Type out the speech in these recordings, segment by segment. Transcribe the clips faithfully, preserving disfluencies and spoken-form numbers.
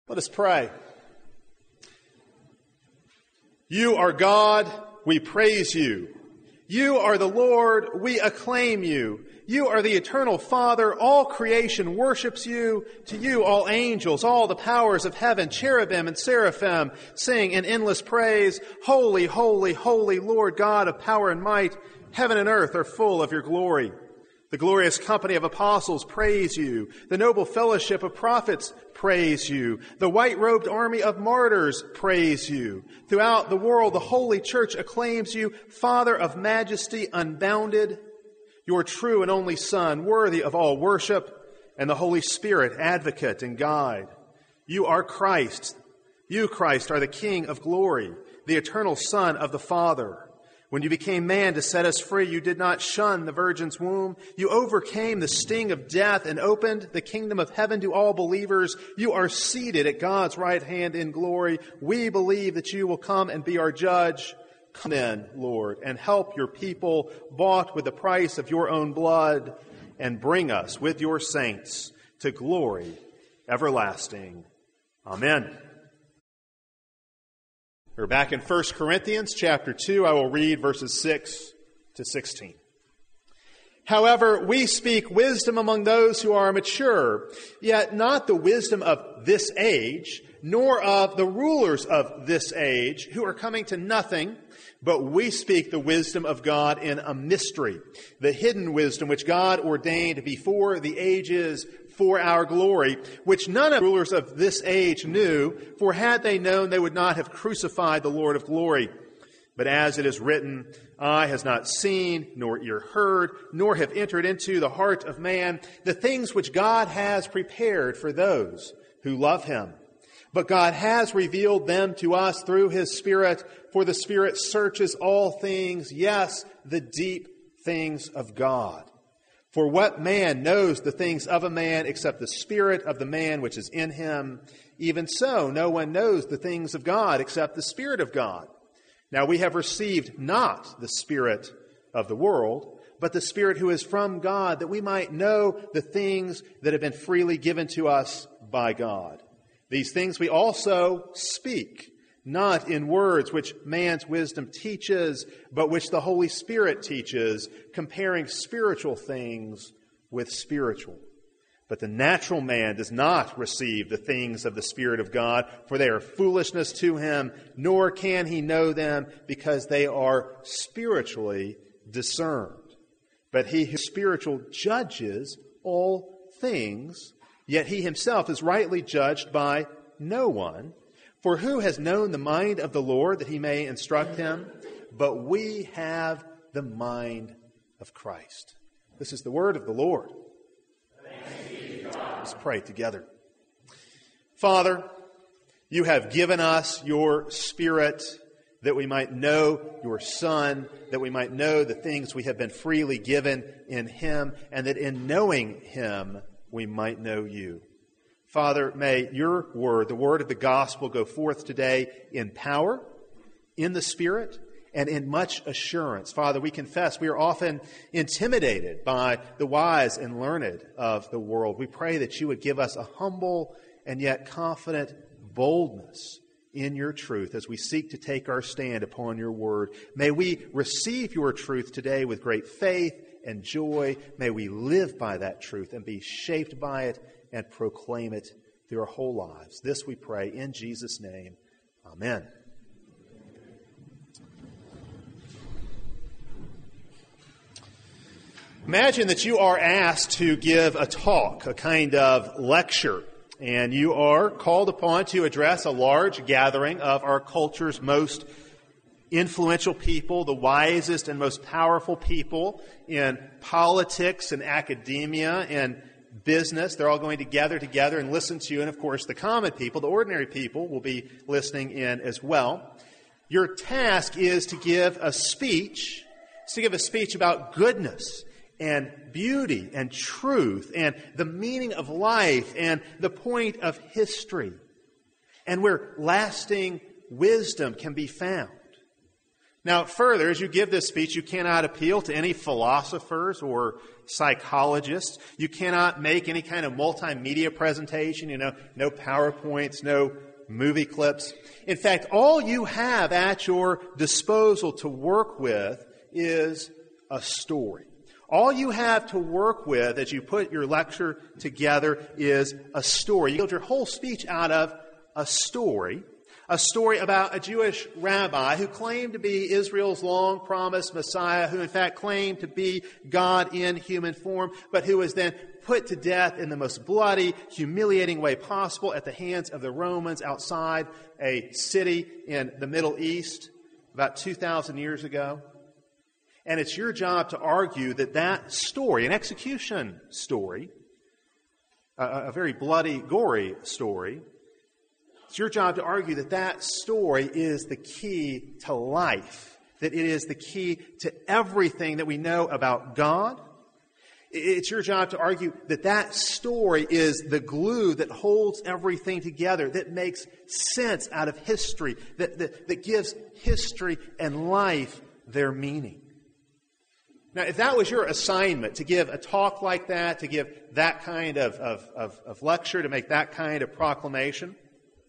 Let us pray. You are God, we praise you. You are the Lord, we acclaim you. You are the eternal Father, all creation worships you. To you all angels, all the powers of heaven, cherubim and seraphim, sing in endless praise. Holy, holy, holy Lord God of power and might, heaven and earth are full of your glory. The glorious company of apostles praise you. The noble fellowship of prophets praise you. The white-robed army of martyrs praise you. Throughout the world, the holy church acclaims you, Father of majesty unbounded, your true and only Son, worthy of all worship, and the Holy Spirit, advocate and guide. You are Christ. You, Christ, are the King of glory, the eternal Son of the Father. When you became man to set us free, you did not shun the virgin's womb. You overcame the sting of death and opened the kingdom of heaven to all believers. You are seated at God's right hand in glory. We believe that you will come and be our judge. Come then, Lord, and help your people bought with the price of your own blood, and bring us with your saints to glory everlasting. Amen. We're back in First Corinthians chapter two. I will read verses six to sixteen. However, we speak wisdom among those who are mature, yet not the wisdom of this age, nor of the rulers of this age, who are coming to nothing, but we speak the wisdom of God in a mystery, the hidden wisdom which God ordained before the ages for our glory, which none of the rulers of this age knew, for had they known, they would not have crucified the Lord of glory. But as it is written, eye has not seen, nor ear heard, nor have entered into the heart of man the things which God has prepared for those who love him. But God has revealed them to us through his Spirit, for the Spirit searches all things, yes, the deep things of God. For what man knows the things of a man except the spirit of the man which is in him? Even so, no one knows the things of God except the Spirit of God. Now we have received not the spirit of the world, but the Spirit who is from God, that we might know the things that have been freely given to us by God. These things we also speak, not in words which man's wisdom teaches, but which the Holy Spirit teaches, comparing spiritual things with spiritual. But the natural man does not receive the things of the Spirit of God, for they are foolishness to him, nor can he know them, because they are spiritually discerned. But he who is spiritual judges all things, yet he himself is rightly judged by no one. For who has known the mind of the Lord that he may instruct him? But we have the mind of Christ. This is the word of the Lord. Thanks be to God. Let's pray together. Father, you have given us your Spirit that we might know your Son, that we might know the things we have been freely given in him, and that in knowing him we might know you. Father, may your word, the word of the gospel, go forth today in power, in the Spirit, and in much assurance. Father, we confess we are often intimidated by the wise and learned of the world. We pray that you would give us a humble and yet confident boldness in your truth as we seek to take our stand upon your word. May we receive your truth today with great faith and joy. May we live by that truth and be shaped by it and proclaim it through our whole lives. This we pray in Jesus' name. Amen. Imagine that you are asked to give a talk, a kind of lecture, and you are called upon to address a large gathering of our culture's most influential people, the wisest and most powerful people in politics and academia and business. They're all going to gather together and listen to you. And of course, the common people, the ordinary people, will be listening in as well. Your task is to give a speech, to give a speech about goodness and beauty and truth and the meaning of life and the point of history, and where lasting wisdom can be found. Now, further, as you give this speech, you cannot appeal to any philosophers or psychologists. You cannot make any kind of multimedia presentation, you know, no PowerPoints, no movie clips. In fact, all you have at your disposal to work with is a story. All you have to work with as you put your lecture together is a story. You build your whole speech out of a story. A story about a Jewish rabbi who claimed to be Israel's long-promised Messiah, who in fact claimed to be God in human form, but who was then put to death in the most bloody, humiliating way possible at the hands of the Romans outside a city in the Middle East about two thousand years ago. And it's your job to argue that that story, an execution story, a, a very bloody, gory story, it's your job to argue that that story is the key to life, that it is the key to everything that we know about God. It's your job to argue that that story is the glue that holds everything together, that makes sense out of history, that, that, that gives history and life their meaning. Now, if that was your assignment, to give a talk like that, to give that kind of, of, of, of lecture, to make that kind of proclamation,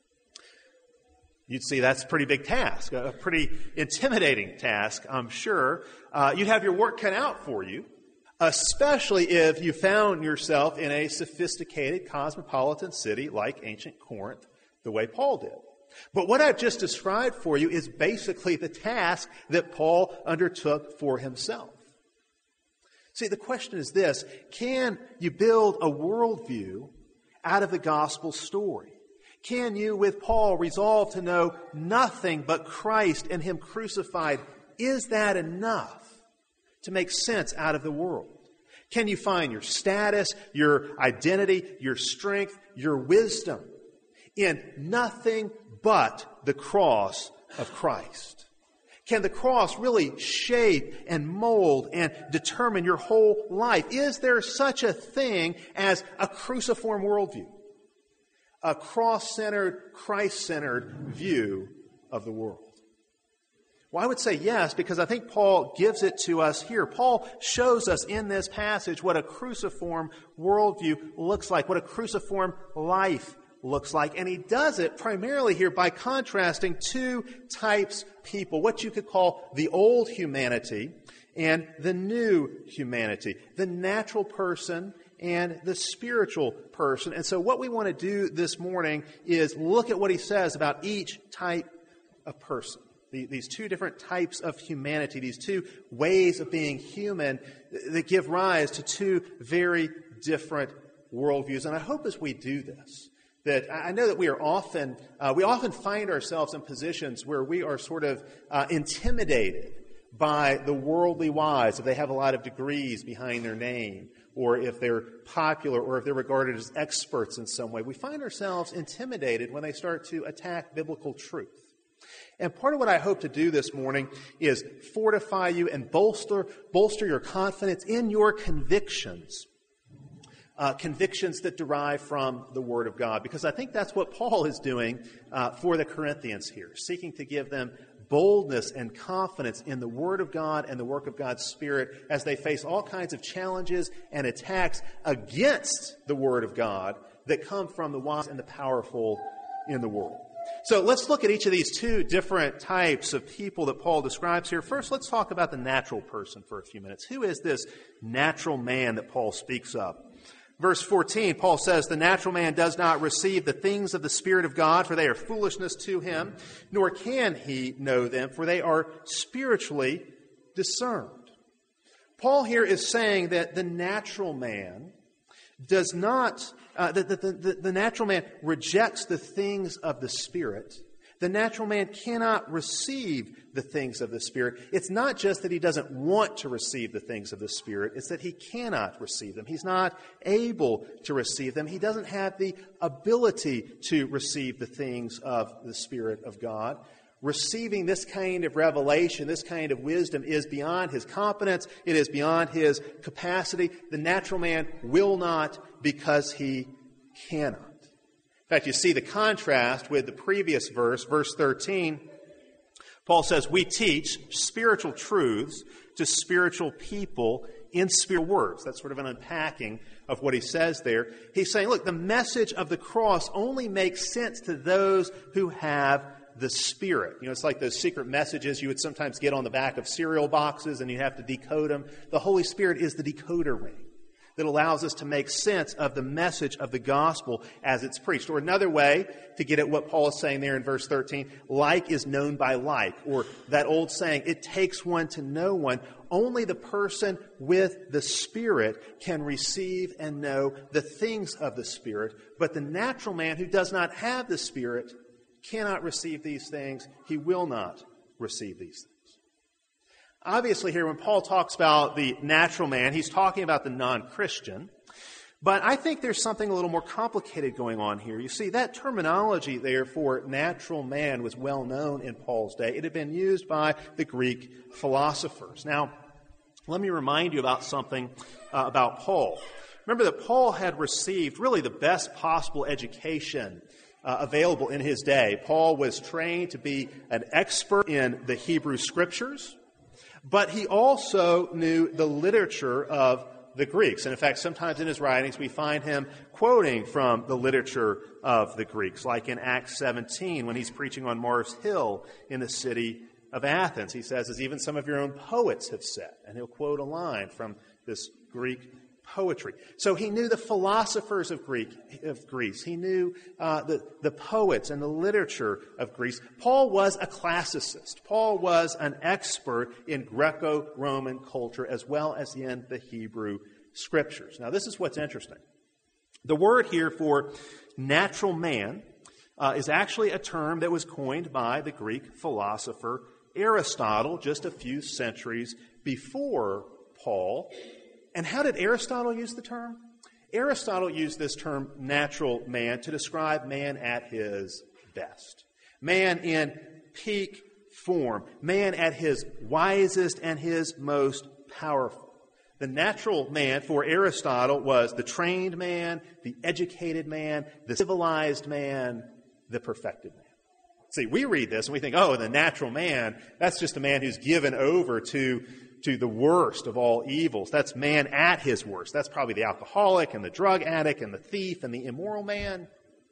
you'd see that's a pretty big task, a pretty intimidating task, I'm sure. Uh, you'd have your work cut out for you, especially if you found yourself in a sophisticated cosmopolitan city like ancient Corinth, the way Paul did. But what I've just described for you is basically the task that Paul undertook for himself. See, the question is this: can you build a worldview out of the gospel story? Can you, with Paul, resolve to know nothing but Christ and Him crucified? Is that enough to make sense out of the world? Can you find your status, your identity, your strength, your wisdom in nothing but the cross of Christ? Can the cross really shape and mold and determine your whole life? Is there such a thing as a cruciform worldview? A cross-centered, Christ-centered view of the world? Well, I would say yes, because I think Paul gives it to us here. Paul shows us in this passage what a cruciform worldview looks like, what a cruciform life looks like. And he does it primarily here by contrasting two types of people, what you could call the old humanity and the new humanity, the natural person and the spiritual person. And so what we want to do this morning is look at what he says about each type of person. These two different types of humanity, these two ways of being human that give rise to two very different worldviews. And I hope as we do this, that I know that we are often, uh, we often find ourselves in positions where we are sort of uh, intimidated by the worldly wise, if they have a lot of degrees behind their name, or if they're popular, or if they're regarded as experts in some way. We find ourselves intimidated when they start to attack biblical truth. And part of what I hope to do this morning is fortify you and bolster, bolster your confidence in your convictions. Uh, convictions that derive from the Word of God. Because I think that's what Paul is doing uh, for the Corinthians here, seeking to give them boldness and confidence in the Word of God and the work of God's Spirit as they face all kinds of challenges and attacks against the Word of God that come from the wise and the powerful in the world. So let's look at each of these two different types of people that Paul describes here. First, let's talk about the natural person for a few minutes. Who is this natural man that Paul speaks of? Verse fourteen, Paul says, "The natural man does not receive the things of the Spirit of God, for they are foolishness to him, nor can he know them, for they are spiritually discerned." Paul here is saying that the natural man does not, uh, the, the, the, the natural man rejects the things of the Spirit. The natural man cannot receive the things of the Spirit. It's not just that he doesn't want to receive the things of the Spirit. It's that he cannot receive them. He's not able to receive them. He doesn't have the ability to receive the things of the Spirit of God. Receiving this kind of revelation, this kind of wisdom is beyond his competence. It is beyond his capacity. The natural man will not because he cannot. In fact, you see the contrast with the previous verse, verse thirteen. Paul says we teach spiritual truths to spiritual people in spiritual words. That's sort of an unpacking of what he says there. He's saying, look, the message of the cross only makes sense to those who have the Spirit. You know, it's like those secret messages you would sometimes get on the back of cereal boxes and you have to decode them. The Holy Spirit is the decoder ring that allows us to make sense of the message of the gospel as it's preached. Or another way to get at what Paul is saying there in verse thirteen, like is known by like, or that old saying, it takes one to know one. Only the person with the Spirit can receive and know the things of the Spirit, but the natural man who does not have the Spirit cannot receive these things. He will not receive these things. Obviously here, when Paul talks about the natural man, he's talking about the non-Christian. But I think there's something a little more complicated going on here. You see, that terminology there for natural man was well known in Paul's day. It had been used by the Greek philosophers. Now, let me remind you about something uh, about Paul. Remember that Paul had received really the best possible education uh, available in his day. Paul was trained to be an expert in the Hebrew Scriptures, but he also knew the literature of the Greeks. And in fact, sometimes in his writings, we find him quoting from the literature of the Greeks, like in Acts seventeen, when he's preaching on Mars Hill in the city of Athens. He says, as even some of your own poets have said. And he'll quote a line from this Greek poetry. So he knew the philosophers of Greek of Greece. He knew uh, the, the poets and the literature of Greece. Paul was a classicist. Paul was an expert in Greco-Roman culture as well as in the Hebrew Scriptures. Now, this is what's interesting. The word here for natural man uh, is actually a term that was coined by the Greek philosopher Aristotle just a few centuries before Paul. And how did Aristotle use the term? Aristotle used this term natural man to describe man at his best. Man in peak form. Man at his wisest and his most powerful. The natural man for Aristotle was the trained man, the educated man, the civilized man, the perfected man. See, we read this and we think, oh, the natural man, that's just a man who's given over to to the worst of all evils. That's man at his worst. That's probably the alcoholic and the drug addict and the thief and the immoral man.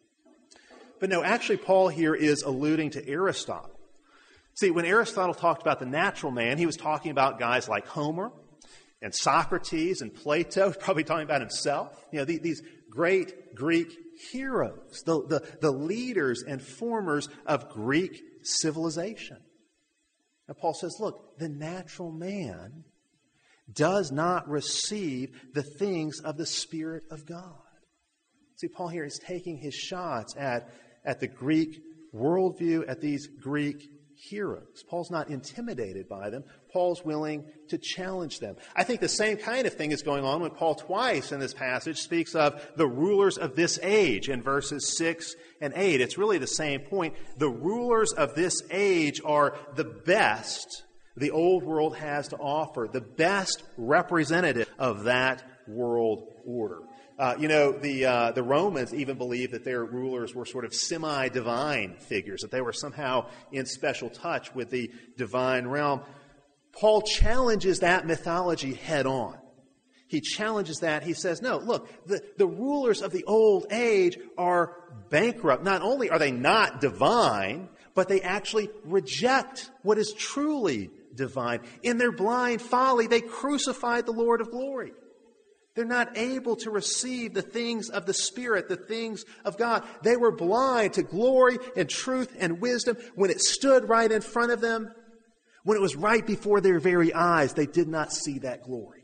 But no, actually Paul here is alluding to Aristotle. See, when Aristotle talked about the natural man, he was talking about guys like Homer and Socrates and Plato. He's probably talking about himself. You know, these great Greek heroes, the, the, the leaders and formers of Greek civilization. Now, Paul says, look, the natural man does not receive the things of the Spirit of God. See, Paul here is taking his shots at, at the Greek worldview, at these Greek heroes. Paul's not intimidated by them. Paul's willing to challenge them. I think the same kind of thing is going on when Paul twice in this passage speaks of the rulers of this age in verses six and eight. It's really the same point. The rulers of this age are the best the old world has to offer, the best representative of that world order. Uh, you know, the uh, the Romans even believed that their rulers were sort of semi-divine figures, that they were somehow in special touch with the divine realm. Paul challenges that mythology head on. He challenges that. He says, no, look, the, the rulers of the old age are bankrupt. Not only are they not divine, but they actually reject what is truly divine. In their blind folly, they crucified the Lord of glory. They're not able to receive the things of the Spirit, the things of God. They were blind to glory and truth and wisdom when it stood right in front of them. When it was right before their very eyes, they did not see that glory.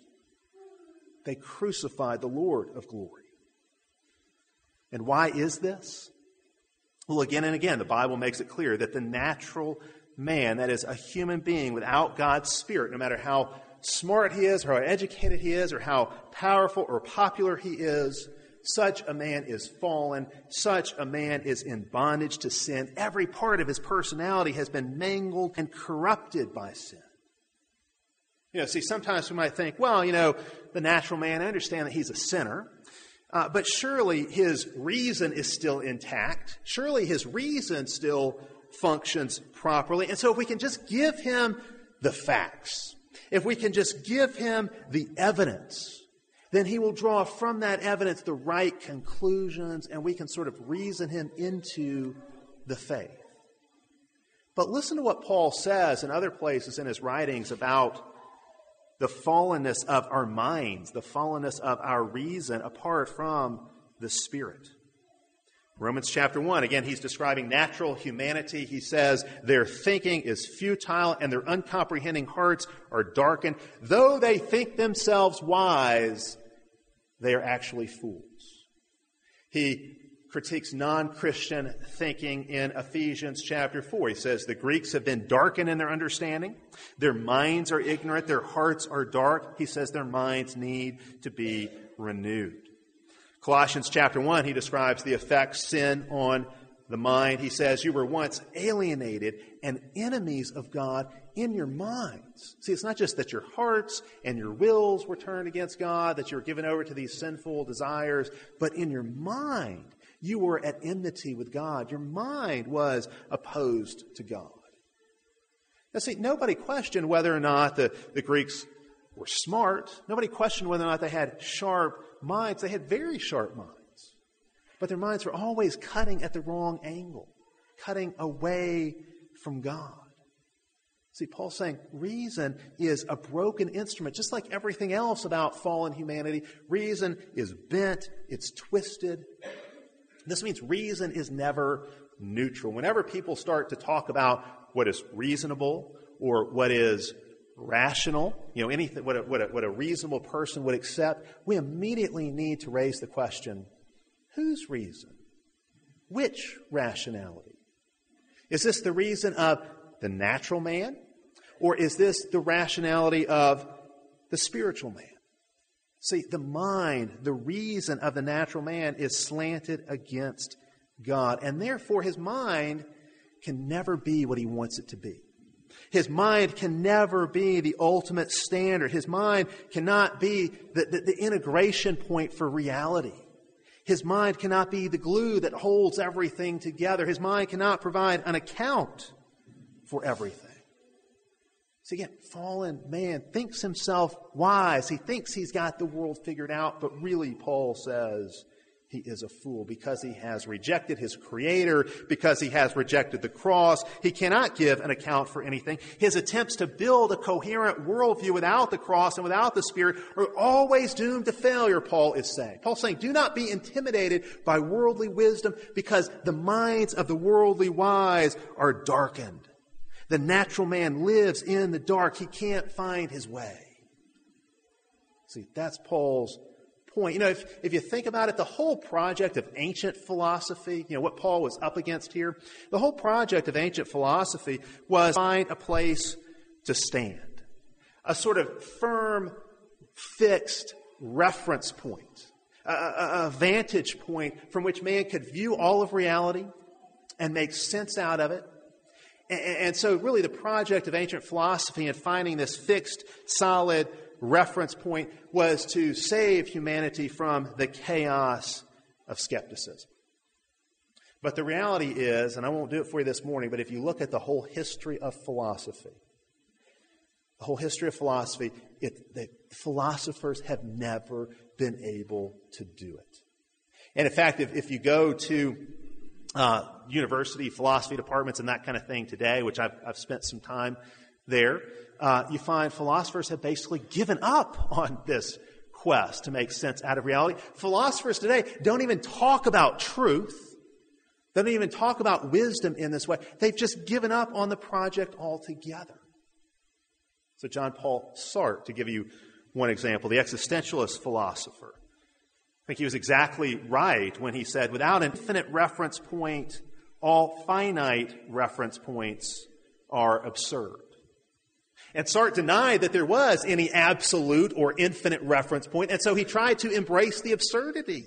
They crucified the Lord of glory. And why is this? Well, again and again, the Bible makes it clear that the natural man, that is a human being without God's Spirit, no matter how smart he is, or how educated he is, or how powerful or popular he is, such a man is fallen. Such a man is in bondage to sin. Every part of his personality has been mangled and corrupted by sin. You know, see, sometimes we might think, well, you know, the natural man, I understand that he's a sinner, uh, but surely his reason is still intact. Surely his reason still functions properly. And so if we can just give him the facts, if we can just give him the evidence, then he will draw from that evidence the right conclusions, and we can sort of reason him into the faith. But listen to what Paul says in other places in his writings about the fallenness of our minds, the fallenness of our reason apart from the Spirit. Romans chapter one, again, he's describing natural humanity. He says, their thinking is futile and their uncomprehending hearts are darkened. Though they think themselves wise, they are actually fools. He critiques non-Christian thinking in Ephesians chapter four. He says the Greeks have been darkened in their understanding. Their minds are ignorant. Their hearts are dark. He says their minds need to be renewed. Colossians chapter one, he describes the effects sin on the mind. He says, you were once alienated and enemies of God in your minds. See, it's not just that your hearts and your wills were turned against God, that you were given over to these sinful desires, but in your mind, you were at enmity with God. Your mind was opposed to God. Now, see, nobody questioned whether or not the, the Greeks were smart. Nobody questioned whether or not they had sharp minds. They had very sharp minds. But their minds were always cutting at the wrong angle, cutting away from God. See, Paul's saying reason is a broken instrument, just like everything else about fallen humanity. Reason is bent, it's twisted. This means reason is never neutral. Whenever people start to talk about what is reasonable or what is rational, you know, anything, what a, what a, what a reasonable person would accept, we immediately need to raise the question, whose reason? Which rationality? Is this the reason of the natural man? Or is this the rationality of the spiritual man? See, the mind, the reason of the natural man is slanted against God. And therefore, his mind can never be what he wants it to be. His mind can never be the ultimate standard. His mind cannot be the, the, the integration point for reality. His mind cannot be the glue that holds everything together. His mind cannot provide an account for everything. So again, fallen man thinks himself wise. He thinks he's got the world figured out, but really, Paul says, he is a fool because he has rejected his Creator, because he has rejected the cross. He cannot give an account for anything. His attempts to build a coherent worldview without the cross and without the Spirit are always doomed to failure, Paul is saying. Paul's saying, do not be intimidated by worldly wisdom because the minds of the worldly wise are darkened. The natural man lives in the dark. He can't find his way. See, that's Paul's point. You know, if, if you think about it, the whole project of ancient philosophy, you know, what Paul was up against here, the whole project of ancient philosophy was to find a place to stand. A sort of firm, fixed reference point. A, a, a vantage point from which man could view all of reality and make sense out of it. And so really the project of ancient philosophy and finding this fixed, solid reference point was to save humanity from the chaos of skepticism. But the reality is, and I won't do it for you this morning, but if you look at the whole history of philosophy, the whole history of philosophy, it, the philosophers have never been able to do it. And in fact, if, if you go to Uh, university philosophy departments and that kind of thing today, which I've, I've spent some time there, uh, you find philosophers have basically given up on this quest to make sense out of reality. Philosophers today don't even talk about truth. They don't even talk about wisdom in this way. They've just given up on the project altogether. So John Paul Sartre, to give you one example, the existentialist philosopher, I think he was exactly right when he said, without an infinite reference point, all finite reference points are absurd. And Sartre denied that there was any absolute or infinite reference point, and so he tried to embrace the absurdity.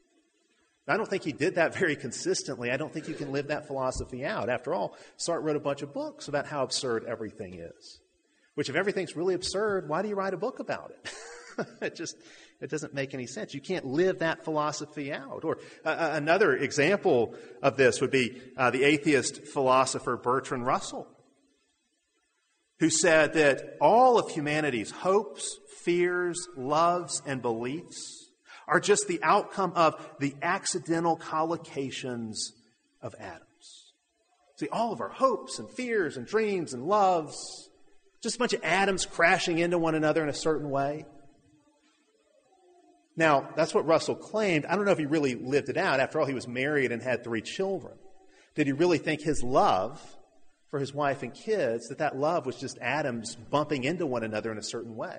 I don't think he did that very consistently. I don't think you can live that philosophy out. After all, Sartre wrote a bunch of books about how absurd everything is. Which, if everything's really absurd, why do you write a book about it? It just It doesn't make any sense. You can't live that philosophy out. Or uh, another example of this would be uh, the atheist philosopher Bertrand Russell, who said that all of humanity's hopes, fears, loves, and beliefs are just the outcome of the accidental collocations of atoms. See, all of our hopes and fears and dreams and loves, just a bunch of atoms crashing into one another in a certain way. Now, that's what Russell claimed. I don't know if he really lived it out. After all, he was married and had three children. Did he really think his love for his wife and kids, that that love was just atoms bumping into one another in a certain way?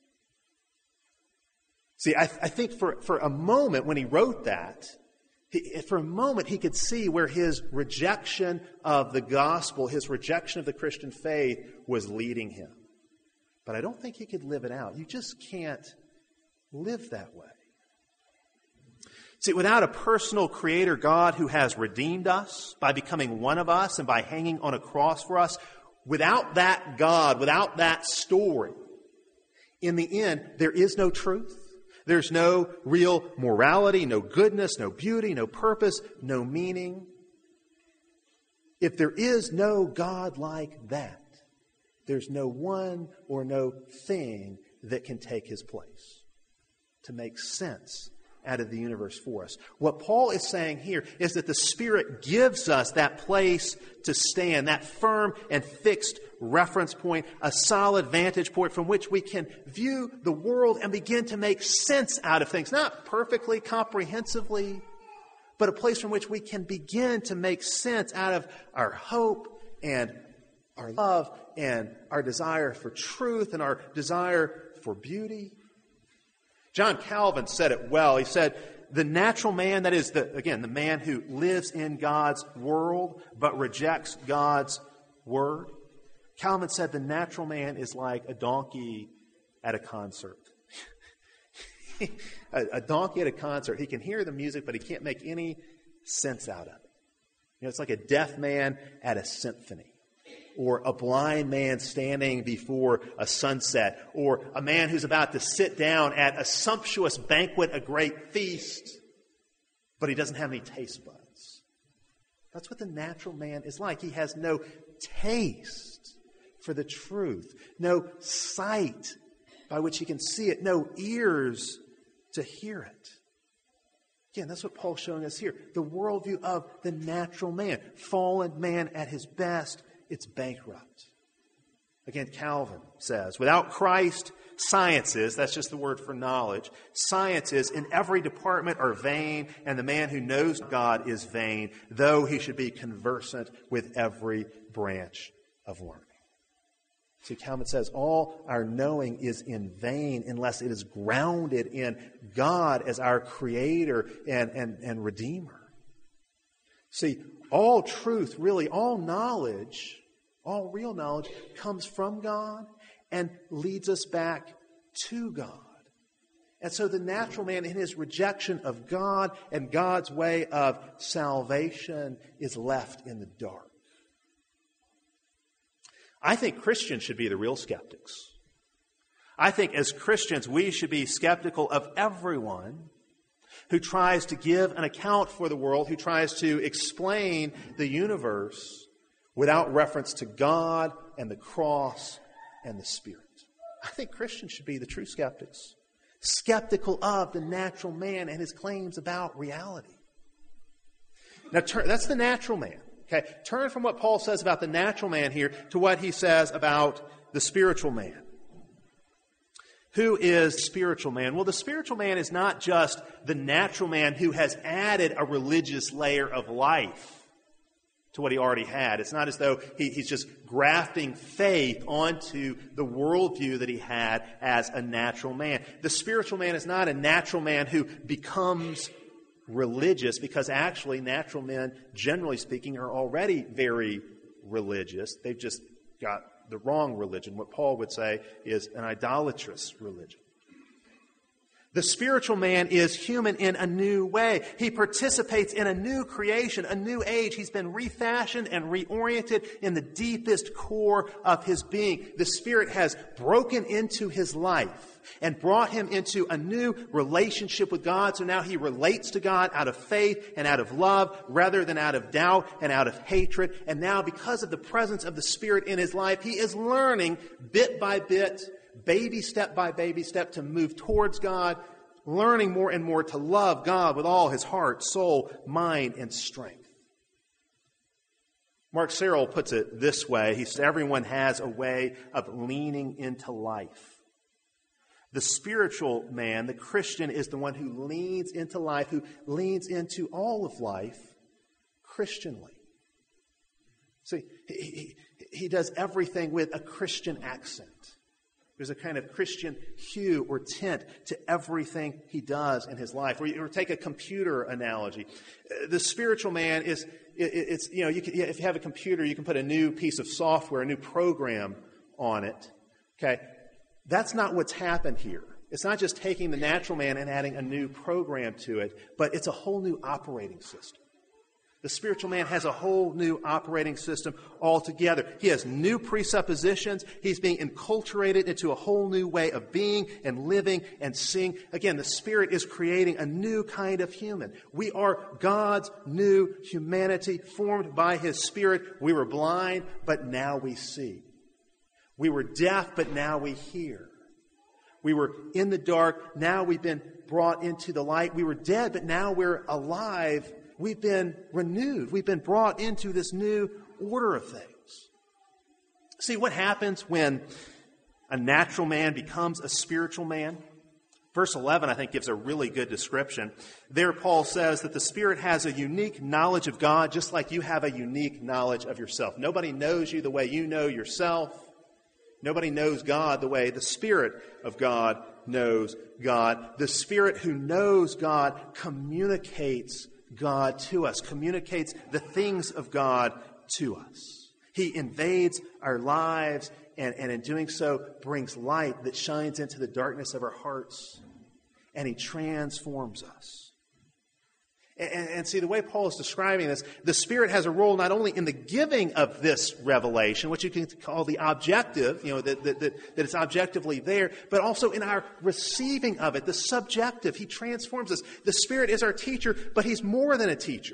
See, I, I think for, for a moment when he wrote that, he, for a moment he could see where his rejection of the gospel, his rejection of the Christian faith was leading him. But I don't think he could live it out. You just can't live that way. See, without a personal creator God who has redeemed us by becoming one of us and by hanging on a cross for us, without that God, without that story, in the end, there is no truth. There's no real morality, no goodness, no beauty, no purpose, no meaning. If there is no God like that, there's no one or no thing that can take his place to make sense out of the universe for us. What Paul is saying here is that the Spirit gives us that place to stand, that firm and fixed reference point, a solid vantage point from which we can view the world and begin to make sense out of things. Not perfectly, comprehensively, but a place from which we can begin to make sense out of our hope and our love and our desire for truth and our desire for beauty. John Calvin said it well. He said, the natural man, that is, the again, the man who lives in God's world but rejects God's word. Calvin said the natural man is like a donkey at a concert. a, a donkey at a concert. He can hear the music, but he can't make any sense out of it. You know, it's like a deaf man at a symphony. Or a blind man standing before a sunset, or a man who's about to sit down at a sumptuous banquet, a great feast, but he doesn't have any taste buds. That's what the natural man is like. He has no taste for the truth, no sight by which he can see it, no ears to hear it. Again, that's what Paul's showing us here. The worldview of the natural man, fallen man at his best, it's bankrupt. Again, Calvin says, without Christ, sciences, that's just the word for knowledge, sciences in every department are vain, and the man who knows God is vain, though he should be conversant with every branch of learning. See, Calvin says, all our knowing is in vain unless it is grounded in God as our Creator and, and, and Redeemer. See, all truth, really, all knowledge, all real knowledge comes from God and leads us back to God. And so the natural man, in his rejection of God and God's way of salvation, is left in the dark. I think Christians should be the real skeptics. I think as Christians, we should be skeptical of everyone who tries to give an account for the world, who tries to explain the universe without reference to God and the cross and the Spirit. I think Christians should be the true skeptics, skeptical of the natural man and his claims about reality. Now, turn, that's the natural man. Okay, turn from what Paul says about the natural man here to what he says about the spiritual man. Who is the spiritual man? Well, the spiritual man is not just the natural man who has added a religious layer of life to what he already had. It's not as though he, he's just grafting faith onto the worldview that he had as a natural man. The spiritual man is not a natural man who becomes religious, because actually natural men, generally speaking, are already very religious. They've just got the wrong religion. What Paul would say is an idolatrous religion. The spiritual man is human in a new way. He participates in a new creation, a new age. He's been refashioned and reoriented in the deepest core of his being. The Spirit has broken into his life and brought him into a new relationship with God. So now he relates to God out of faith and out of love rather than out of doubt and out of hatred. And now, because of the presence of the Spirit in his life, he is learning bit by bit, baby step by baby step, to move towards God, learning more and more to love God with all his heart, soul, mind, and strength. Mark Serrell puts it this way. He says, everyone has a way of leaning into life. The spiritual man, the Christian, is the one who leans into life, who leans into all of life Christianly. See, he, he, he does everything with a Christian accent. There's a kind of Christian hue or tint to everything he does in his life. Or, you, or take a computer analogy. The spiritual man is, it, it's, you know, you can, if you have a computer, you can put a new piece of software, a new program on it. Okay? That's not what's happened here. It's not just taking the natural man and adding a new program to it, but it's a whole new operating system. The spiritual man has a whole new operating system altogether. He has new presuppositions. He's being enculturated into a whole new way of being and living and seeing. Again, the Spirit is creating a new kind of human. We are God's new humanity formed by His Spirit. We were blind, but now we see. We were deaf, but now we hear. We were in the dark. Now we've been brought into the light. We were dead, but now we're alive. We've been renewed. We've been brought into this new order of things. See, what happens when a natural man becomes a spiritual man? Verse eleven, I think, gives a really good description. There, Paul says that the Spirit has a unique knowledge of God, just like you have a unique knowledge of yourself. Nobody knows you the way you know yourself. Nobody knows God the way the Spirit of God knows God. The Spirit who knows God communicates God to us, communicates the things of God to us. He invades our lives and, and in doing so brings light that shines into the darkness of our hearts, and He transforms us. And, and see, the way Paul is describing this, the Spirit has a role not only in the giving of this revelation, which you can call the objective, you know, that, that, that, that it's objectively there, but also in our receiving of it, the subjective. He transforms us. The Spirit is our teacher, but He's more than a teacher.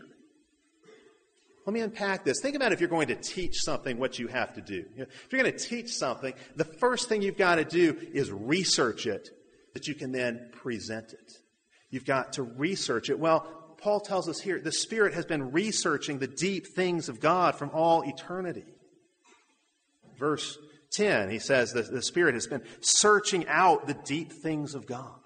Let me unpack this. Think about if you're going to teach something, what you have to do. You know, if you're going to teach something, the first thing you've got to do is research it, that you can then present it. You've got to research it. Well, Paul tells us here, the Spirit has been researching the deep things of God from all eternity. Verse ten, he says that the Spirit has been searching out the deep things of God.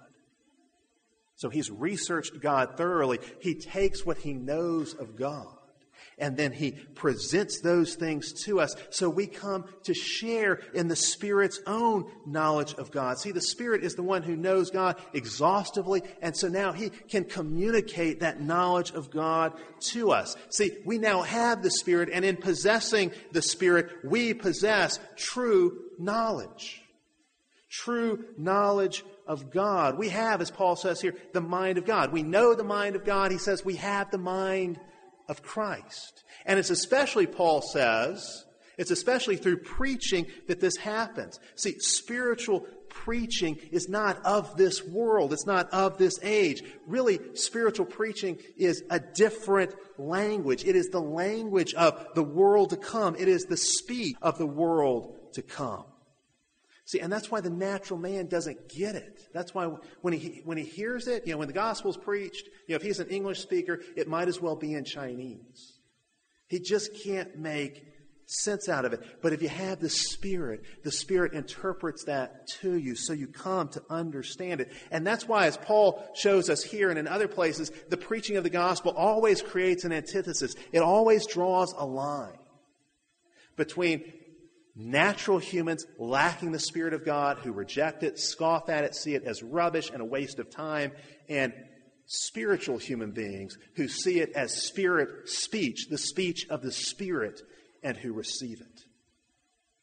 So He's researched God thoroughly. He takes what He knows of God, and then He presents those things to us. So we come to share in the Spirit's own knowledge of God. See, the Spirit is the one who knows God exhaustively, and so now He can communicate that knowledge of God to us. See, we now have the Spirit, and in possessing the Spirit, we possess true knowledge. True knowledge of God. We have, as Paul says here, the mind of God. We know the mind of God. He says we have the mind of Christ. And it's especially, Paul says, it's especially through preaching that this happens. See, spiritual preaching is not of this world. It's not of this age. Really, spiritual preaching is a different language. It is the language of the world to come. It is the speech of the world to come. See, and that's why the natural man doesn't get it. That's why when he when he hears it, you know, when the gospel's preached, you know, if he's an English speaker, it might as well be in Chinese. He just can't make sense out of it. But if you have the Spirit, the Spirit interprets that to you, so you come to understand it. And that's why, as Paul shows us here and in other places, the preaching of the gospel always creates an antithesis. It always draws a line between natural humans lacking the Spirit of God, who reject it, scoff at it, see it as rubbish and a waste of time, and spiritual human beings who see it as Spirit speech, the speech of the Spirit, and who receive it.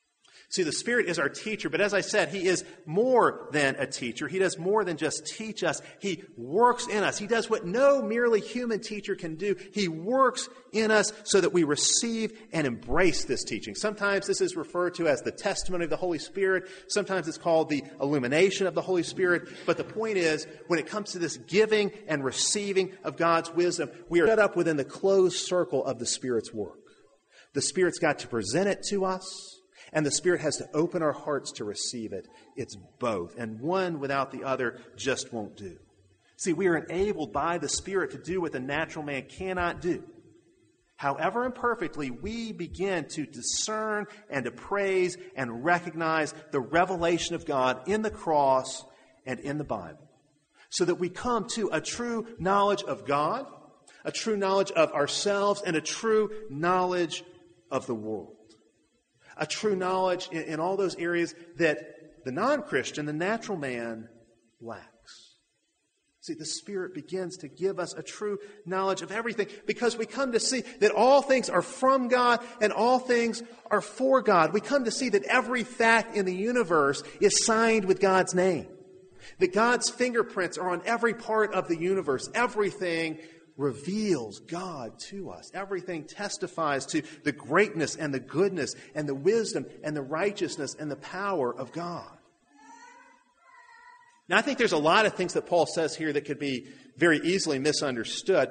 See, the Spirit is our teacher, but as I said, He is more than a teacher. He does more than just teach us. He works in us. He does what no merely human teacher can do. He works in us so that we receive and embrace this teaching. Sometimes this is referred to as the testimony of the Holy Spirit. Sometimes it's called the illumination of the Holy Spirit. But the point is, when it comes to this giving and receiving of God's wisdom, we are set up within the closed circle of the Spirit's work. The Spirit's got to present it to us, and the Spirit has to open our hearts to receive it. It's both. And one without the other just won't do. See, we are enabled by the Spirit to do what the natural man cannot do. However imperfectly, we begin to discern and to praise and recognize the revelation of God in the cross and in the Bible, so that we come to a true knowledge of God, a true knowledge of ourselves, and a true knowledge of the world. A true knowledge in, in all those areas that the non-Christian, the natural man, lacks. See, the Spirit begins to give us a true knowledge of everything because we come to see that all things are from God and all things are for God. We come to see that every fact in the universe is signed with God's name. That God's fingerprints are on every part of the universe. Everything reveals God to us. Everything testifies to the greatness and the goodness and the wisdom and the righteousness and the power of God. Now, I think there's a lot of things that Paul says here that could be very easily misunderstood.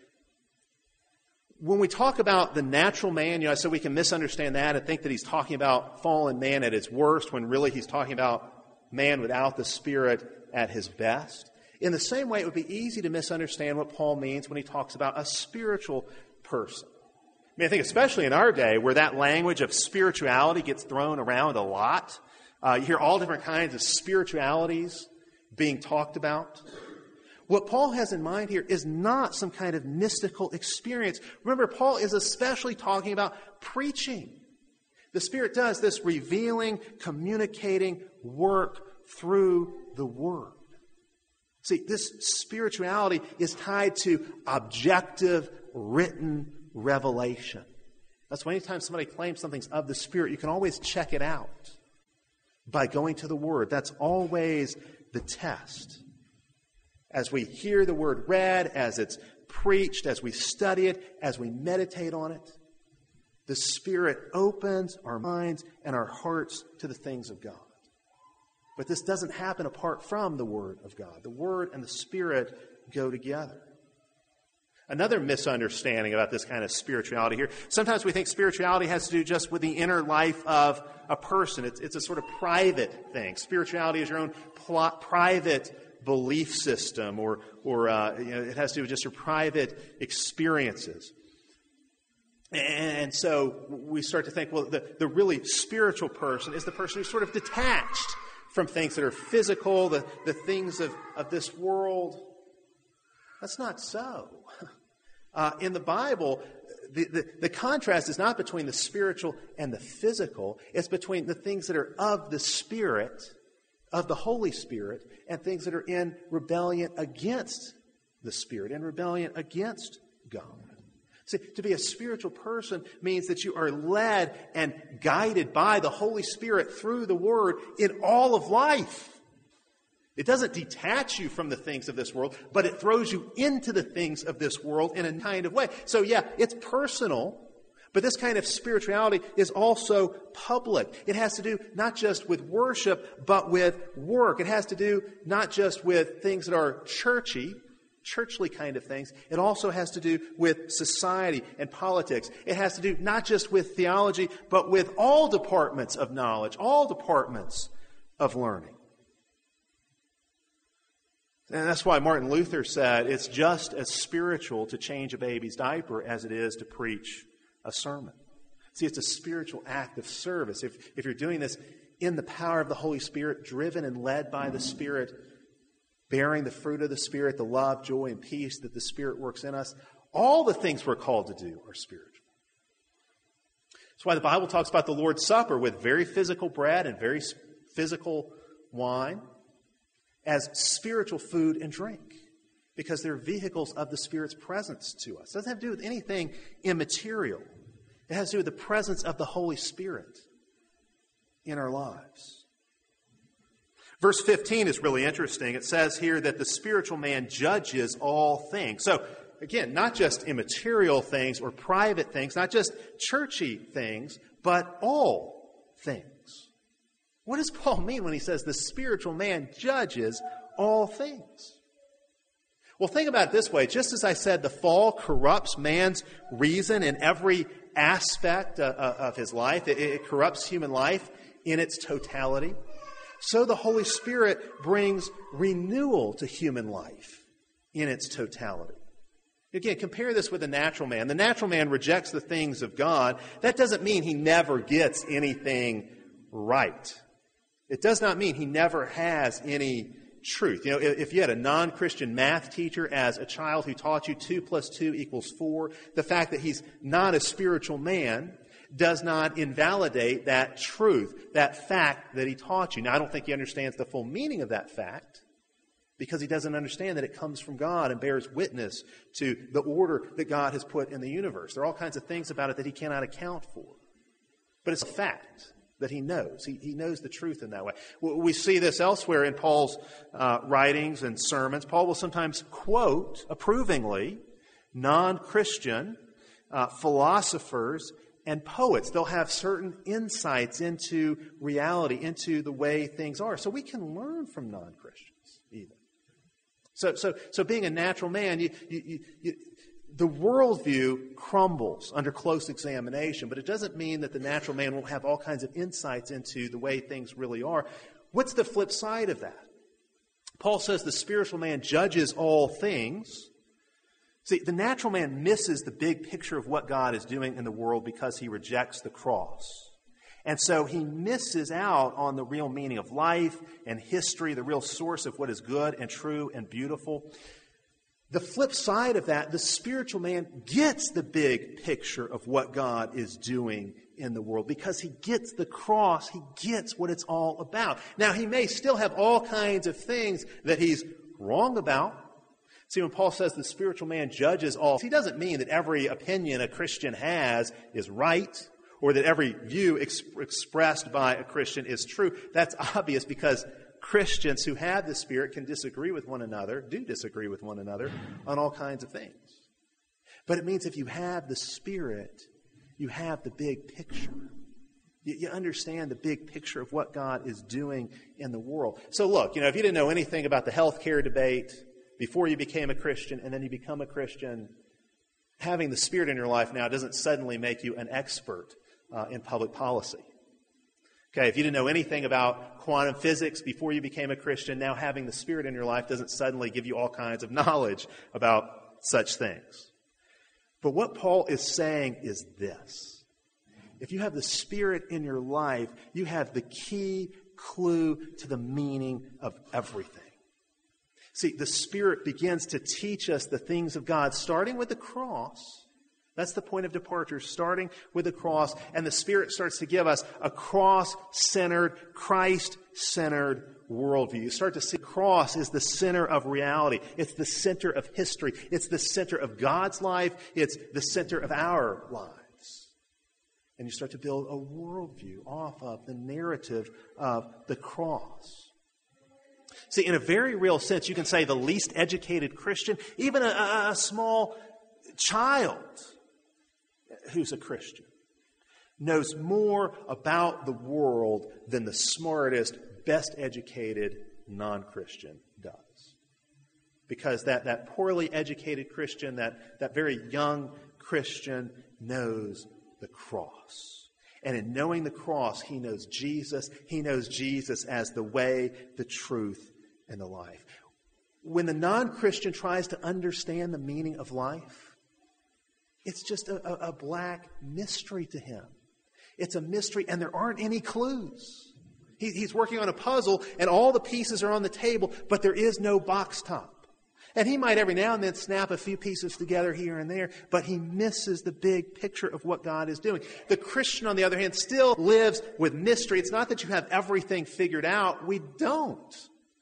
When we talk about the natural man, you know, so we can misunderstand that and think that he's talking about fallen man at his worst, when really he's talking about man without the Spirit at his best. In the same way, it would be easy to misunderstand what Paul means when he talks about a spiritual person. I mean, I think especially in our day where that language of spirituality gets thrown around a lot. Uh, you hear all different kinds of spiritualities being talked about. What Paul has in mind here is not some kind of mystical experience. Remember, Paul is especially talking about preaching. The Spirit does this revealing, communicating work through the Word. See, this spirituality is tied to objective, written revelation. That's why anytime somebody claims something's of the Spirit, you can always check it out by going to the Word. That's always the test. As we hear the Word read, as it's preached, as we study it, as we meditate on it, the Spirit opens our minds and our hearts to the things of God. But this doesn't happen apart from the Word of God. The Word and the Spirit go together. Another misunderstanding about this kind of spirituality here. Sometimes we think spirituality has to do just with the inner life of a person. It's, it's a sort of private thing. Spirituality is your own plot, private belief system, or, or uh, you know, it has to do with just your private experiences. And so we start to think, well, the, the really spiritual person is the person who's sort of detached from things that are physical, the, the things of, of this world. That's not so. Uh, in the Bible, the, the, the contrast is not between the spiritual and the physical. It's between the things that are of the Spirit, of the Holy Spirit, and things that are in rebellion against the Spirit, in rebellion against God. See, to be a spiritual person means that you are led and guided by the Holy Spirit through the Word in all of life. It doesn't detach you from the things of this world, but it throws you into the things of this world in a kind of way. So yeah, it's personal, but this kind of spirituality is also public. It has to do not just with worship, but with work. It has to do not just with things that are churchy, churchly kind of things. It also has to do with society and politics. It has to do not just with theology, but with all departments of knowledge, all departments of learning. And that's why Martin Luther said it's just as spiritual to change a baby's diaper as it is to preach a sermon. See, it's a spiritual act of service. If, if you're doing this in the power of the Holy Spirit, driven and led by the Spirit, bearing the fruit of the Spirit, the love, joy, and peace that the Spirit works in us, all the things we're called to do are spiritual. That's why the Bible talks about the Lord's Supper with very physical bread and very physical wine as spiritual food and drink, because they're vehicles of the Spirit's presence to us. It doesn't have to do with anything immaterial. It has to do with the presence of the Holy Spirit in our lives. Verse fifteen is really interesting. It says here that the spiritual man judges all things. So, again, not just immaterial things or private things, not just churchy things, but all things. What does Paul mean when he says the spiritual man judges all things? Well, think about it this way. Just as I said, the fall corrupts man's reason in every aspect of his life. It corrupts human life in its totality. So the Holy Spirit brings renewal to human life in its totality. Again, compare this with the natural man. The natural man rejects the things of God. That doesn't mean he never gets anything right. It does not mean he never has any truth. You know, if you had a non-Christian math teacher as a child who taught you two plus two equals four, the fact that he's not a spiritual man does not invalidate that truth, that fact that he taught you. Now, I don't think he understands the full meaning of that fact because he doesn't understand that it comes from God and bears witness to the order that God has put in the universe. There are all kinds of things about it that he cannot account for. But it's a fact that he knows. He, he knows the truth in that way. We see this elsewhere in Paul's uh, writings and sermons. Paul will sometimes quote approvingly non-Christian uh, philosophers and poets. They'll have certain insights into reality, into the way things are. So we can learn from non-Christians even. So, so, so being a natural man, you, you, you, the worldview crumbles under close examination, but it doesn't mean that the natural man won't have all kinds of insights into the way things really are. What's the flip side of that? Paul says the spiritual man judges all things. See, the natural man misses the big picture of what God is doing in the world because he rejects the cross. And so he misses out on the real meaning of life and history, the real source of what is good and true and beautiful. The flip side of that, the spiritual man gets the big picture of what God is doing in the world because he gets the cross, he gets what it's all about. Now, he may still have all kinds of things that he's wrong about. See, when Paul says the spiritual man judges all, he doesn't mean that every opinion a Christian has is right or that every view ex- expressed by a Christian is true. That's obvious because Christians who have the Spirit can disagree with one another, do disagree with one another on all kinds of things. But it means if you have the Spirit, you have the big picture. You, you understand the big picture of what God is doing in the world. So look, you know, if you didn't know anything about the healthcare debate before you became a Christian and then you become a Christian, having the Spirit in your life now doesn't suddenly make you an expert uh, in public policy. Okay, if you didn't know anything about quantum physics before you became a Christian, now having the Spirit in your life doesn't suddenly give you all kinds of knowledge about such things. But what Paul is saying is this. If you have the Spirit in your life, you have the key clue to the meaning of everything. See, the Spirit begins to teach us the things of God, starting with the cross. That's the point of departure, starting with the cross. And the Spirit starts to give us a cross-centered, Christ-centered worldview. You start to see the cross is the center of reality. It's the center of history. It's the center of God's life. It's the center of our lives. And you start to build a worldview off of the narrative of the cross. See, in a very real sense, you can say the least educated Christian, even a, a small child who's a Christian, knows more about the world than the smartest, best educated non-Christian does. Because that, that poorly educated Christian, that, that very young Christian knows the cross. And in knowing the cross, he knows Jesus. He knows Jesus as the way, the truth, and the life. When the non-Christian tries to understand the meaning of life, it's just a, a, a black mystery to him. It's a mystery, and there aren't any clues. He, he's working on a puzzle, and all the pieces are on the table, but there is no box top. And he might every now and then snap a few pieces together here and there, but he misses the big picture of what God is doing. The Christian, on the other hand, still lives with mystery. It's not that you have everything figured out. We don't.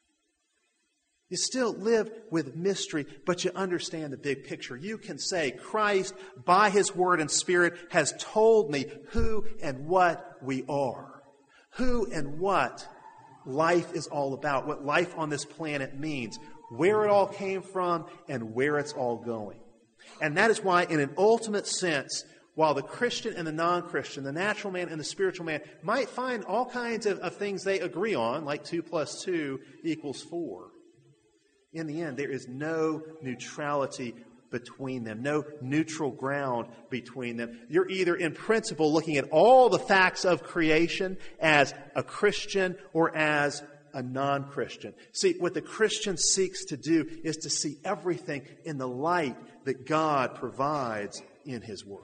You still live with mystery, but you understand the big picture. You can say, Christ, by His Word and Spirit, has told me who and what we are. who and what life is all about, what life on this planet means, where it all came from, and where it's all going. And that is why, in an ultimate sense, while the Christian and the non-Christian, the natural man and the spiritual man might find all kinds of, of things they agree on, like two plus two equals four, in the end, there is no neutrality between them, no neutral ground between them. You're either in principle looking at all the facts of creation as a Christian or as a non-Christian. See, what the Christian seeks to do is to see everything in the light that God provides in His Word.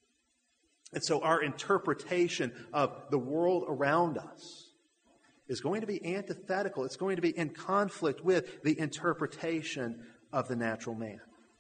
And so our interpretation of the world around us is going to be antithetical. It's going to be in conflict with the interpretation of the natural man.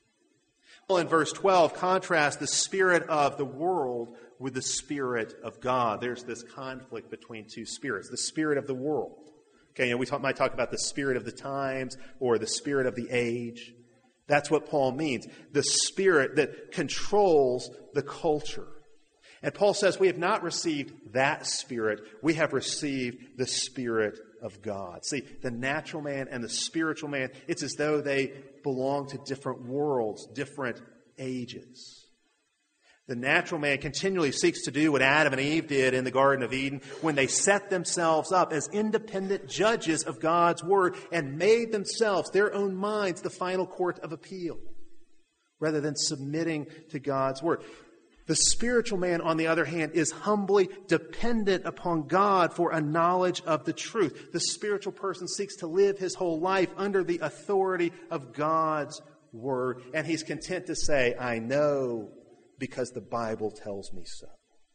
Well, in verse twelve, contrast the spirit of the world with the Spirit of God. There's this conflict between two spirits. The spirit of the world. Okay, you know, we talk, might talk about the spirit of the times or the spirit of the age. That's what Paul means. The spirit that controls the culture. And Paul says we have not received that spirit. We have received the Spirit of God. See, the natural man and the spiritual man, it's as though they belong to different worlds, different ages. The natural man continually seeks to do what Adam and Eve did in the Garden of Eden when they set themselves up as independent judges of God's Word and made themselves, their own minds, the final court of appeal, rather than submitting to God's Word. The spiritual man, on the other hand, is humbly dependent upon God for a knowledge of the truth. The spiritual person seeks to live his whole life under the authority of God's Word, and he's content to say, I know because the Bible tells me so.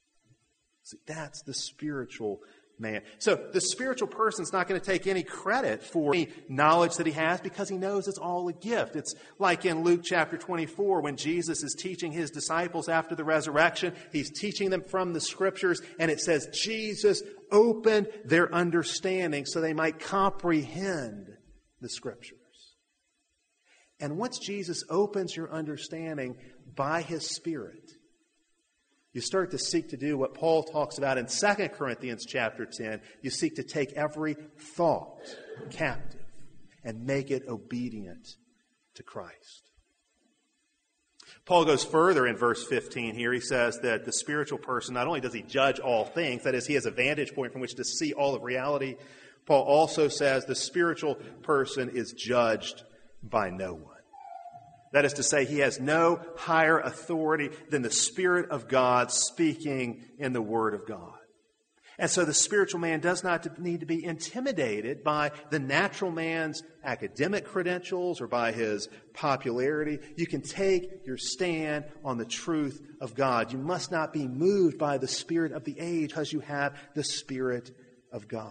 See, that's the spiritual man. So the spiritual person's not going to take any credit for any knowledge that he has because he knows it's all a gift. It's like in Luke chapter twenty-four when Jesus is teaching his disciples after the resurrection. He's teaching them from the Scriptures, and it says Jesus opened their understanding so they might comprehend the Scriptures. And once Jesus opens your understanding by His Spirit, you start to seek to do what Paul talks about in Second Corinthians chapter ten. You seek to take every thought captive and make it obedient to Christ. Paul goes further in verse fifteen here. He says that the spiritual person, not only does he judge all things, that is, he has a vantage point from which to see all of reality, Paul also says the spiritual person is judged by no one. That is to say, he has no higher authority than the Spirit of God speaking in the Word of God. And so the spiritual man does not need to be intimidated by the natural man's academic credentials or by his popularity. You can take your stand on the truth of God. You must not be moved by the spirit of the age because you have the Spirit of God.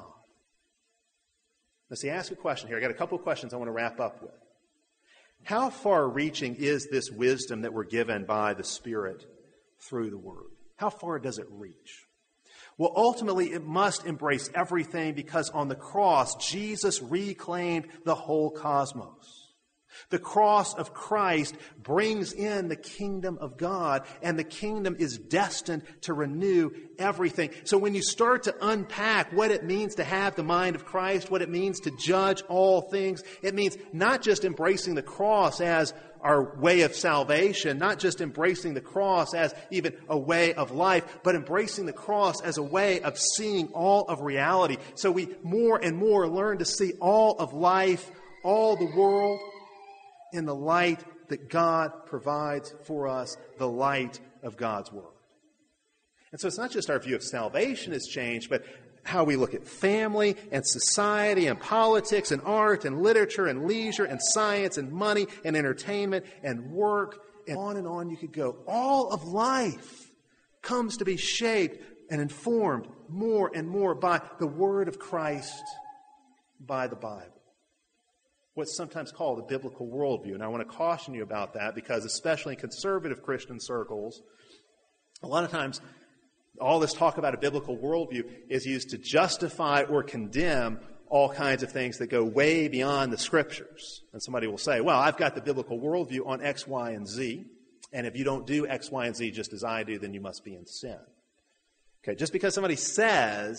Now, see, ask a question here. I got a couple of questions I want to wrap up with. How far-reaching is this wisdom that we're given by the Spirit through the Word? How far does it reach? Well, ultimately, it must embrace everything because on the cross, Jesus reclaimed the whole cosmos. The cross of Christ brings in the kingdom of God, and the kingdom is destined to renew everything. So when you start to unpack what it means to have the mind of Christ, what it means to judge all things, it means not just embracing the cross as our way of salvation, not just embracing the cross as even a way of life, but embracing the cross as a way of seeing all of reality. So we more and more learn to see all of life, all the world, in the light that God provides for us, the light of God's Word. And so it's not just our view of salvation has changed, but how we look at family and society and politics and art and literature and leisure and science and money and entertainment and work and on and on you could go. All of life comes to be shaped and informed more and more by the Word of Christ, by the Bible. What's sometimes called a biblical worldview. And I want to caution you about that because especially in conservative Christian circles, a lot of times all this talk about a biblical worldview is used to justify or condemn all kinds of things that go way beyond the Scriptures. And somebody will say, well, I've got the biblical worldview on X, Y, and Z, and if you don't do X, Y, and Z just as I do, then you must be in sin. Okay, just because somebody says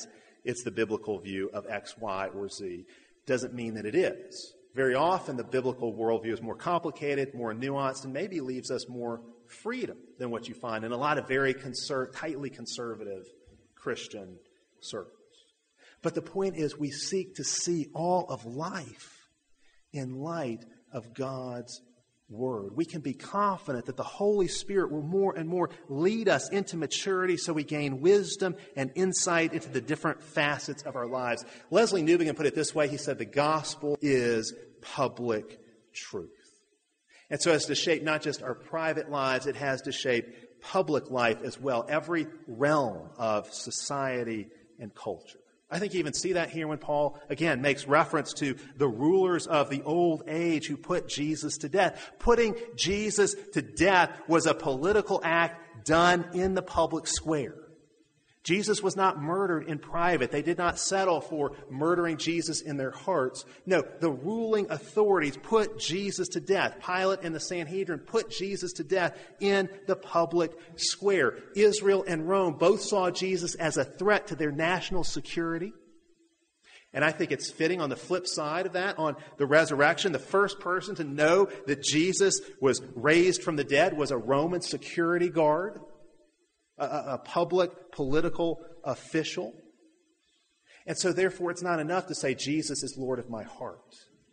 it's the biblical view of X, Y, or Z. Doesn't mean that it is. Very often the biblical worldview is more complicated, more nuanced, and maybe leaves us more freedom than what you find in a lot of very conser- tightly conservative Christian circles. But the point is, we seek to see all of life in light of God's Word. We can be confident that the Holy Spirit will more and more lead us into maturity so we gain wisdom and insight into the different facets of our lives. Leslie Newbigin put it this way. He said, the gospel is public truth. And so as to shape not just our private lives, it has to shape public life as well, every realm of society and culture. I think you even see that here when Paul, again, makes reference to the rulers of the old age who put Jesus to death. Putting Jesus to death was a political act done in the public square. Jesus was not murdered in private. They did not settle for murdering Jesus in their hearts. No, the ruling authorities put Jesus to death. Pilate and the Sanhedrin put Jesus to death in the public square. Israel and Rome both saw Jesus as a threat to their national security. And I think it's fitting on the flip side of that, on the resurrection, the first person to know that Jesus was raised from the dead was a Roman security guard. A, a public political official. And so therefore it's not enough to say Jesus is Lord of my heart.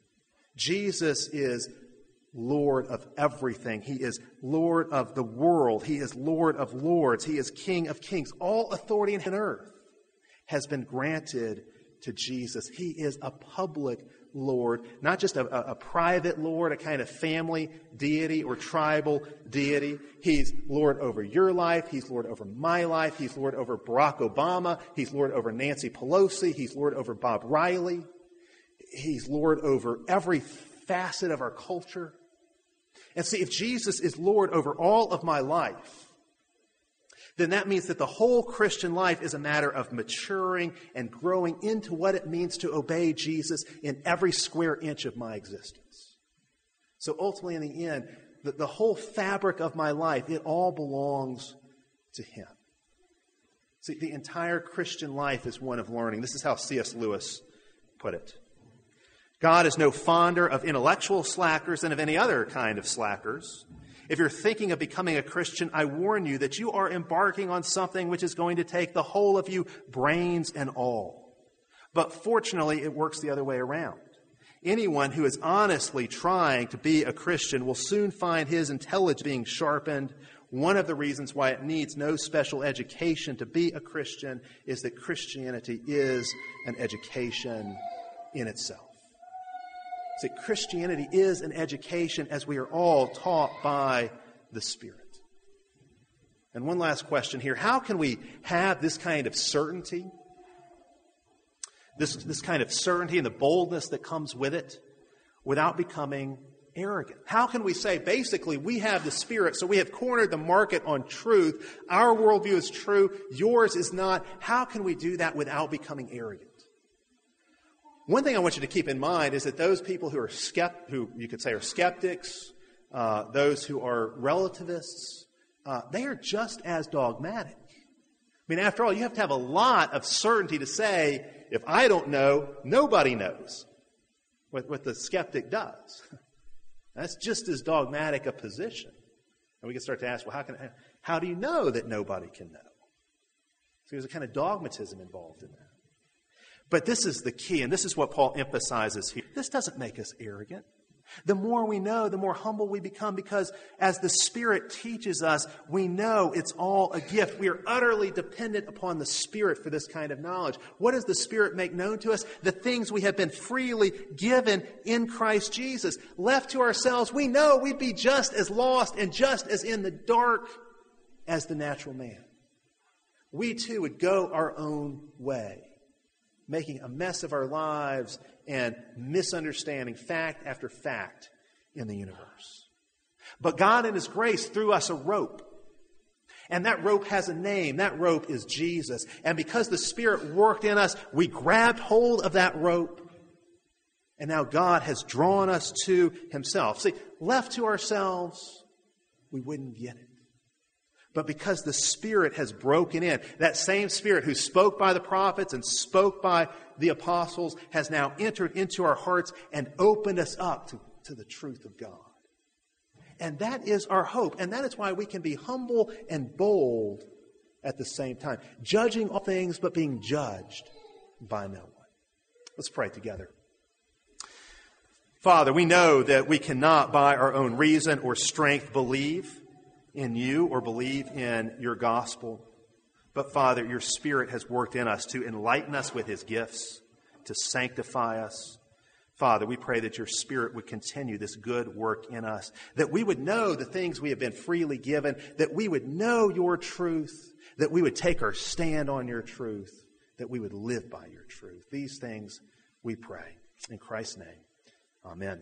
Jesus is Lord of everything. He is Lord of the world. He is Lord of lords. He is King of kings. All authority in earth has been granted to Jesus. He is a public Lord, not just a, a, a private Lord, a kind of family deity or tribal deity. He's Lord over your life. He's Lord over my life. He's Lord over Barack Obama. He's Lord over Nancy Pelosi. He's Lord over Bob Riley. He's Lord over every facet of our culture. And see, if Jesus is Lord over all of my life, then that means that the whole Christian life is a matter of maturing and growing into what it means to obey Jesus in every square inch of my existence. So ultimately, in the end, the, the whole fabric of my life, it all belongs to Him. See, the entire Christian life is one of learning. This is how C S Lewis put it. God is no fonder of intellectual slackers than of any other kind of slackers. If you're thinking of becoming a Christian, I warn you that you are embarking on something which is going to take the whole of you, brains and all. But fortunately, it works the other way around. Anyone who is honestly trying to be a Christian will soon find his intelligence being sharpened. One of the reasons why it needs no special education to be a Christian is that Christianity is an education in itself. See, Christianity is an education as we are all taught by the Spirit. And one last question here. How can we have this kind of certainty, this, this kind of certainty and the boldness that comes with it without becoming arrogant? How can we say, basically, we have the Spirit, so we have cornered the market on truth. Our worldview is true. Yours is not. How can we do that without becoming arrogant? One thing I want you to keep in mind is that those people who are skept- who you could say are skeptics, uh, those who are relativists, uh, they are just as dogmatic. I mean, after all, you have to have a lot of certainty to say, if I don't know, nobody knows what, what the skeptic does. That's just as dogmatic a position. And we can start to ask, well, how can how do you know that nobody can know? So there's a kind of dogmatism involved in that. But this is the key, and this is what Paul emphasizes here. This doesn't make us arrogant. The more we know, the more humble we become, because as the Spirit teaches us, we know it's all a gift. We are utterly dependent upon the Spirit for this kind of knowledge. What does the Spirit make known to us? The things we have been freely given in Christ Jesus. Left to ourselves, we know we'd be just as lost and just as in the dark as the natural man. We too would go our own way, making a mess of our lives and misunderstanding fact after fact in the universe. But God in His grace threw us a rope. And that rope has a name. That rope is Jesus. And because the Spirit worked in us, we grabbed hold of that rope. And now God has drawn us to Himself. See, left to ourselves, we wouldn't get it. but because the Spirit has broken in. That same Spirit who spoke by the prophets and spoke by the apostles has now entered into our hearts and opened us up to, to the truth of God. And that is our hope. And that is why we can be humble and bold at the same time, judging all things but being judged by no one. Let's pray together. Father, we know that we cannot by our own reason or strength believe in you or believe in your gospel. But Father, your Spirit has worked in us to enlighten us with his gifts, to sanctify us. Father, we pray that your Spirit would continue this good work in us, that we would know the things we have been freely given, that we would know your truth, that we would take our stand on your truth, that we would live by your truth. These things we pray. In Christ's name, amen.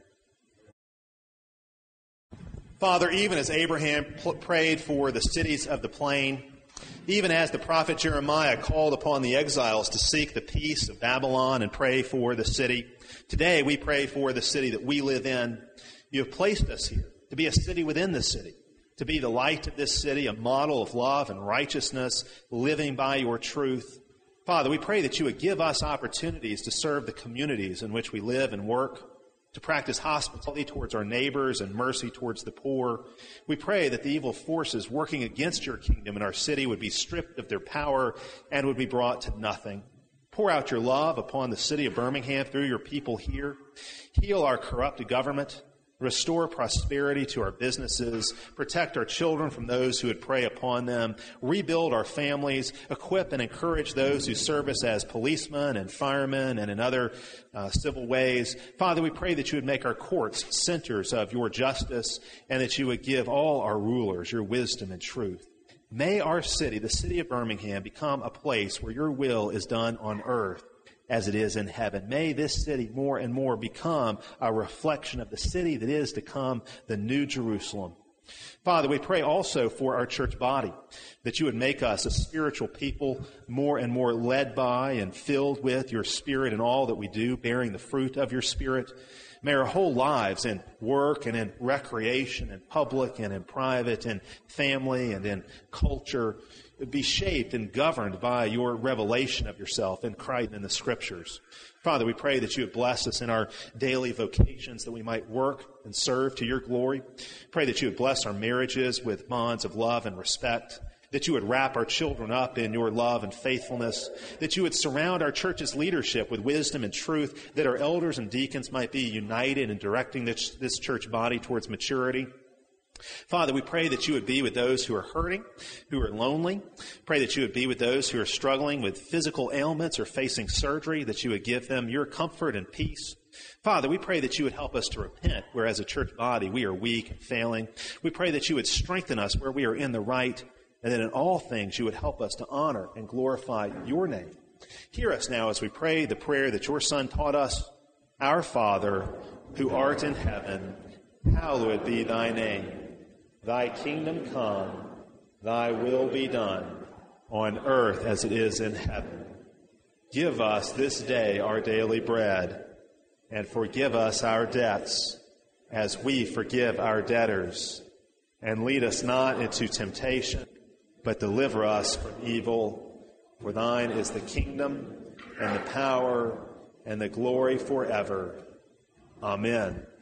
Father, even as Abraham pl- prayed for the cities of the plain, even as the prophet Jeremiah called upon the exiles to seek the peace of Babylon and pray for the city, today we pray for the city that we live in. You have placed us here to be a city within the city, to be the light of this city, a model of love and righteousness, living by your truth. Father, we pray that you would give us opportunities to serve the communities in which we live and work, to practice hospitality towards our neighbors and mercy towards the poor. We pray that the evil forces working against your kingdom in our city would be stripped of their power and would be brought to nothing. Pour out your love upon the city of Birmingham through your people here. Heal our corrupted government. Restore prosperity to our businesses. Protect our children from those who would prey upon them. Rebuild our families. Equip and encourage those who serve us as policemen and firemen and in other uh, civil ways. Father, we pray that you would make our courts centers of your justice and that you would give all our rulers your wisdom and truth. May our city, the city of Birmingham, become a place where your will is done on earth as it is in heaven. May this city more and more become a reflection of the city that is to come, the New Jerusalem. Father, we pray also for our church body, that you would make us a spiritual people, more and more led by and filled with your Spirit in all that we do, bearing the fruit of your Spirit. May our whole lives in work and in recreation and public and in private and family and in culture be shaped and governed by your revelation of yourself in Christ and in the Scriptures. Father, we pray that you would bless us in our daily vocations, that we might work and serve to your glory. Pray that you would bless our marriages with bonds of love and respect, that you would wrap our children up in your love and faithfulness, that you would surround our church's leadership with wisdom and truth, that our elders and deacons might be united in directing this, this church body towards maturity. Father, we pray that you would be with those who are hurting, who are lonely. Pray that you would be with those who are struggling with physical ailments or facing surgery, that you would give them your comfort and peace. Father, we pray that you would help us to repent where as a church body we are weak and failing. We pray that you would strengthen us where we are in the right, and that in all things you would help us to honor and glorify your name. Hear us now as we pray the prayer that your Son taught us. Our Father, who art in heaven, hallowed be thy name. Thy kingdom come, thy will be done, on earth as it is in heaven. Give us this day our daily bread, and forgive us our debts, as we forgive our debtors. And lead us not into temptation, but deliver us from evil. For thine is the kingdom, and the power, and the glory forever. Amen.